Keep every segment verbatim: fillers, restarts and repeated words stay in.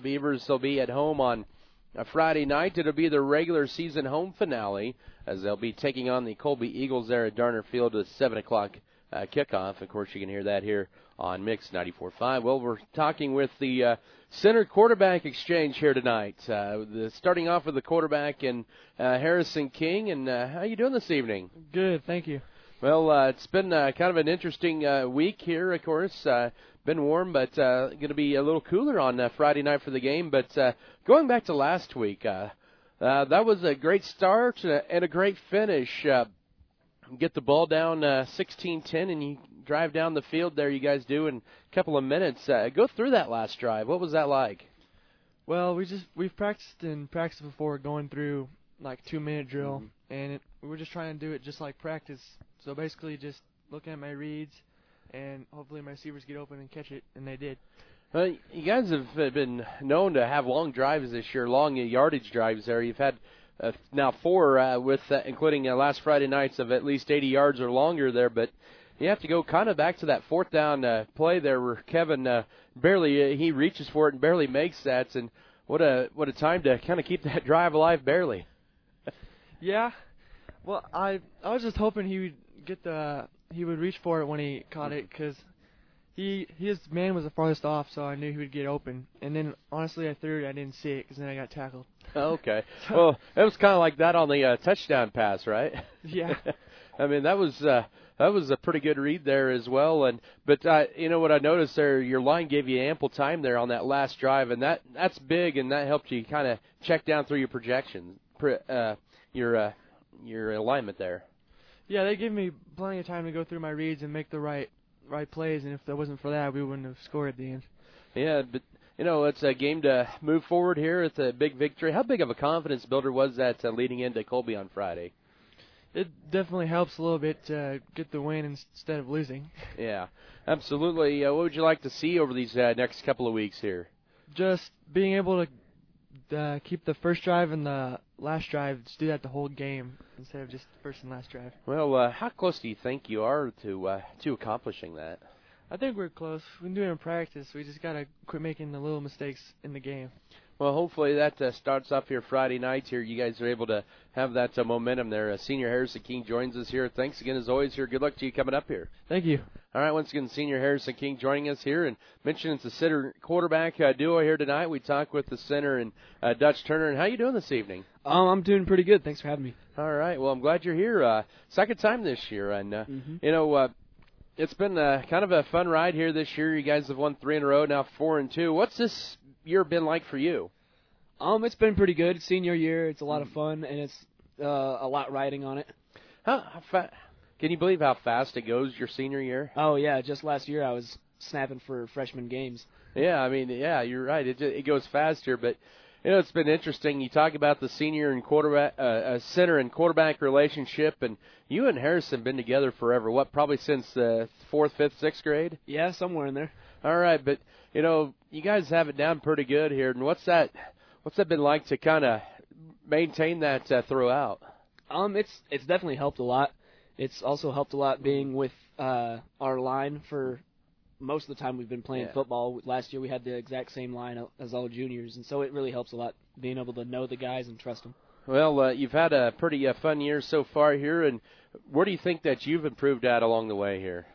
Beavers will be at home on a Friday night. It'll be the regular season home finale as they'll be taking on the Colby Eagles there at Darner Field with seven o'clock uh, kickoff. Of course, you can hear that here on Mix ninety-four point five. Well, we're talking with the uh, center quarterback exchange here tonight. Uh, the, starting off with the quarterback and uh, Harrison King. And uh, how you doing this evening? Good, thank you. Well, uh, it's been uh, kind of an interesting uh, week here, of course. Uh, been warm, but uh, going to be a little cooler on uh, Friday night for the game. But uh, going back to last week, uh, uh, that was a great start and a great finish. Uh, get the ball down uh, sixteen ten, and you drive down the field there, you guys do, in a couple of minutes. Uh, go through that last drive. What was that like? Well, we just, we've practiced and practiced before going through like two-minute drill, mm-hmm. and it, we were just trying to do it just like practice. So basically just looking at my reads, and hopefully my receivers get open and catch it, and they did. Well, you guys have been known to have long drives this year, long yardage drives there. You've had uh, now four, uh, with uh, including uh, last Friday nights, of at least eighty yards or longer there, but you have to go kind of back to that fourth down uh, play there where Kevin uh, barely, uh, he reaches for it and barely makes that, and what a what a time to kind of keep that drive alive, barely. Yeah, well, I I was just hoping he would get the, he would reach for it when he caught it, because he, his man was the farthest off, so I knew he would get open. And then, honestly, I threw it, I didn't see it, because then I got tackled. Okay. Well, it was kind of like that on the uh, touchdown pass, right? Yeah. I mean, that was uh, that was a pretty good read there as well. And but uh, you know what I noticed there, your line gave you ample time there on that last drive, and that that's big, and that helped you kind of check down through your projections, uh, your uh, your alignment there. Yeah, they gave me plenty of time to go through my reads and make the right right plays, and if it wasn't for that, we wouldn't have scored at the end. Yeah, but you know, it's a game to move forward here. It's a big victory. How big of a confidence builder was that uh, leading into Colby on Friday? It definitely helps a little bit to get the win instead of losing. Yeah, absolutely. Uh, what would you like to see over these uh, next couple of weeks here? Just being able to uh, keep the first drive and the last drive, just do that the whole game instead of just the first and last drive. Well, uh, how close do you think you are to uh, to accomplishing that? I think we're close. We've been doing it in practice. We just got to quit making the little mistakes in the game. Well, hopefully that uh, starts off here Friday night here. You guys are able to have that uh, momentum there. Uh, Senior Harrison King joins us here. Thanks again, as always, here. Good luck to you coming up here. Thank you. All right, once again, Senior Harrison King joining us here. And mentioned it's the center quarterback uh, duo here tonight. We talked with the center and uh, Dutch Turner. And how you doing this evening? Um, I'm doing pretty good. Thanks for having me. All right. Well, I'm glad you're here. Uh, second time this year. And, uh, mm-hmm. you know, uh, it's been uh, kind of a fun ride here this year. You guys have won three in a row, now four and two. What's this year been like for you? Um, it's been pretty good. Senior year, it's a lot of fun, and it's uh, a lot riding on it. How, how fa- Can you believe how fast it goes your senior year? Oh, yeah. Just last year I was snapping for freshman games. Yeah, I mean, yeah, you're right. It it goes faster, but, you know, it's been interesting. You talk about the senior and quarterback, uh, uh, center and quarterback relationship, and you and Harrison been together forever. What, probably since the fourth, fifth, sixth grade? Yeah, somewhere in there. All right, but, you know, you guys have it down pretty good here, and what's that – What's that been like to kind of maintain that uh, throughout? Um, it's it's definitely helped a lot. It's also helped a lot being with uh, our line for most of the time we've been playing yeah. football. Last year we had the exact same line as all juniors, and so it really helps a lot being able to know the guys and trust them. Well, uh, you've had a pretty uh, fun year so far here, and where do you think that you've improved at along the way here?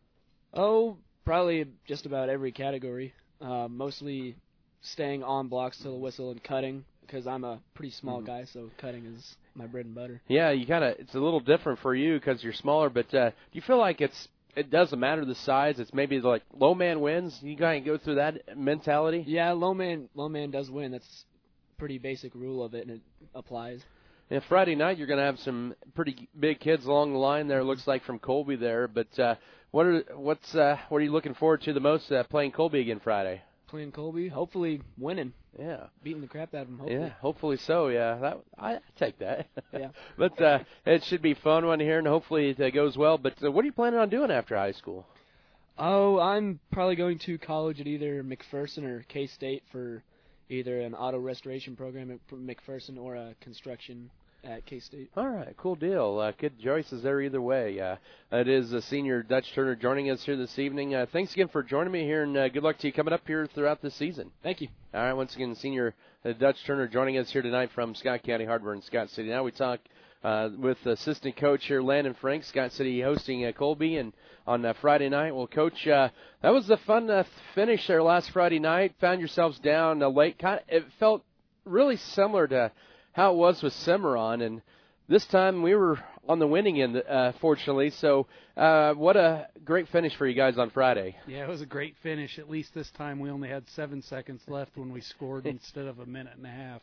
Oh, probably just about every category, uh, mostly staying on blocks till the whistle and cutting, because I'm a pretty small mm-hmm. guy, so cutting is my bread and butter. Yeah, you kind of it's a little different for you because you're smaller, but uh, do you feel like it's it doesn't matter the size? It's maybe like low man wins. You kind of go through that mentality. Yeah, low man low man does win. That's a pretty basic rule of it, and it applies. Yeah, Friday night you're going to have some pretty big kids along the line there. Looks like from Colby there, but uh, what are what's uh, what are you looking forward to the most uh, playing Colby again Friday? Playing Colby, hopefully winning. Yeah. Beating the crap out of them, hopefully. Yeah, hopefully so, yeah. That I, I take that. Yeah. But uh, it should be fun one here, and hopefully it uh, goes well. But uh, what are you planning on doing after high school? Oh, I'm probably going to college at either McPherson or K-State for either an auto restoration program at McPherson or a construction at K-State. All right, cool deal. Uh, good choices there either way. Uh, it is uh, senior Dutch Turner joining us here this evening. Uh, thanks again for joining me here, and uh, good luck to you coming up here throughout the season. Thank you. All right, once again, senior uh, Dutch Turner joining us here tonight from Scott County Hardware in Scott City. Now we talk uh, with assistant coach here, Landon Frank, Scott City hosting uh, Colby, and on uh, Friday night. Well, Coach, uh, that was a fun uh, finish there last Friday night. Found yourselves down uh, late. Kind of, it felt really similar to how it was with Cimarron, and this time we were on the winning end, uh, fortunately. So uh, what a great finish for you guys on Friday. Yeah, it was a great finish. At least this time we only had seven seconds left when we scored instead of a minute and a half.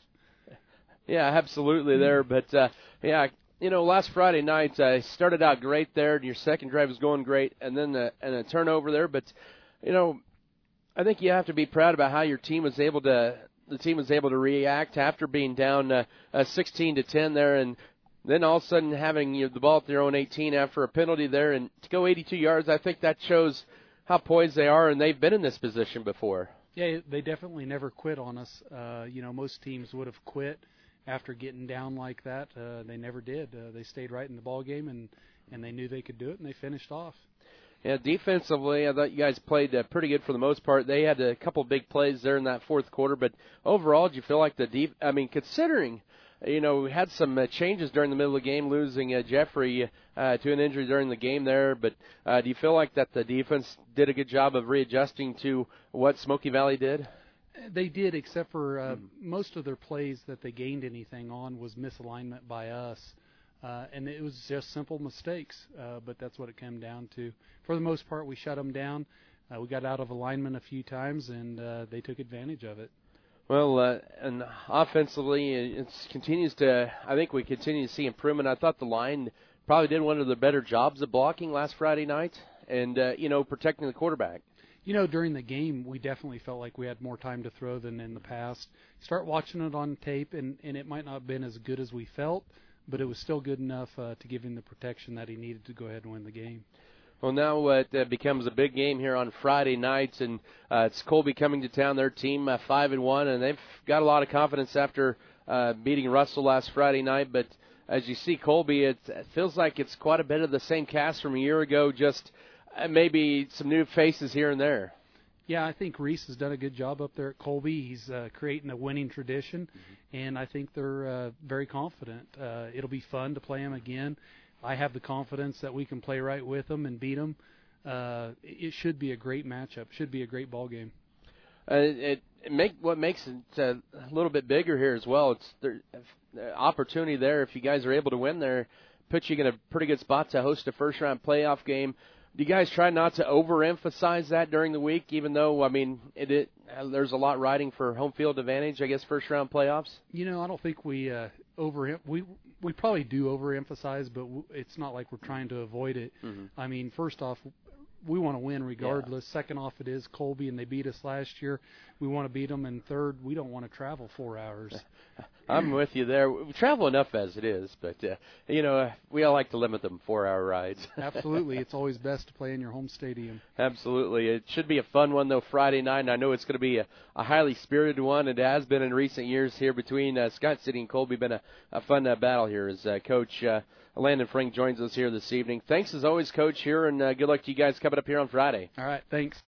Yeah, absolutely there. But, uh, yeah, you know, last Friday night uh, started out great there, and your second drive was going great, and then the, and a turnover there. But, you know, I think you have to be proud about how your team was able to the team was able to react after being down uh, uh, sixteen to ten there, and then all of a sudden having you know, the ball at their own eighteen after a penalty there, and to go eighty-two yards, I think that shows how poised they are, and they've been in this position before. Yeah, they definitely never quit on us. Uh, you know, most teams would have quit after getting down like that. Uh, they never did. Uh, they stayed right in the ball game, and, and they knew they could do it, and they finished off. Yeah, defensively, I thought you guys played uh, pretty good for the most part. They had a couple big plays there in that fourth quarter, but overall, do you feel like the deep? I mean, considering, you know, we had some uh, changes during the middle of the game, losing uh, Jeffrey uh, to an injury during the game there, but uh, do you feel like that the defense did a good job of readjusting to what Smoky Valley did? They did, except for uh, mm-hmm. most of their plays that they gained anything on was misalignment by us. Uh, and it was just simple mistakes, uh, but that's what it came down to. For the most part, we shut them down. Uh, we got out of alignment a few times, and uh, they took advantage of it. Well, uh, and offensively, it continues to. I think we continue to see improvement. I thought the line probably did one of the better jobs of blocking last Friday night, and uh, you know, protecting the quarterback. You know, during the game, we definitely felt like we had more time to throw than in the past. Start watching it on tape, and, and it might not have been as good as we felt, but it was still good enough uh, to give him the protection that he needed to go ahead and win the game. Well, now uh, it uh, becomes a big game here on Friday nights, and uh, it's Colby coming to town. Their team uh, five and one, and they've got a lot of confidence after uh, beating Russell last Friday night. But as you see, Colby, it, it feels like it's quite a bit of the same cast from a year ago, just uh, maybe some new faces here and there. Yeah, I think Reese has done a good job up there at Colby. He's uh, creating a winning tradition, mm-hmm. and I think they're uh, very confident. Uh, it'll be fun to play them again. I have the confidence that we can play right with them and beat them. Uh, it should be a great matchup. Should be a great ball game. Uh, it, it make what makes it uh, a little bit bigger here as well. It's the opportunity there. If you guys are able to win there, puts you in a pretty good spot to host a first round playoff game. Do you guys try not to overemphasize that during the week, even though, I mean, it, it uh, there's a lot riding for home field advantage, I guess, first round playoffs? You know, I don't think we uh, over we we probably do overemphasize, but w- it's not like we're trying to avoid it. Mm-hmm. I mean, first off, we want to win regardless. Yeah. Second off, it is Colby, and they beat us last year. We want to beat them. And third, we don't want to travel four hours. I'm with you there. We travel enough as it is, but, uh, you know, uh, we all like to limit them four-hour rides. Absolutely. It's always best to play in your home stadium. Absolutely. It should be a fun one, though, Friday night, and I know it's going to be a, a highly spirited one. It has been in recent years here between uh, Scott City and Colby. Been a, a fun uh, battle here as uh, Coach uh, Landon Frank joins us here this evening. Thanks, as always, Coach, here, and uh, good luck to you guys coming up here on Friday. All right, thanks.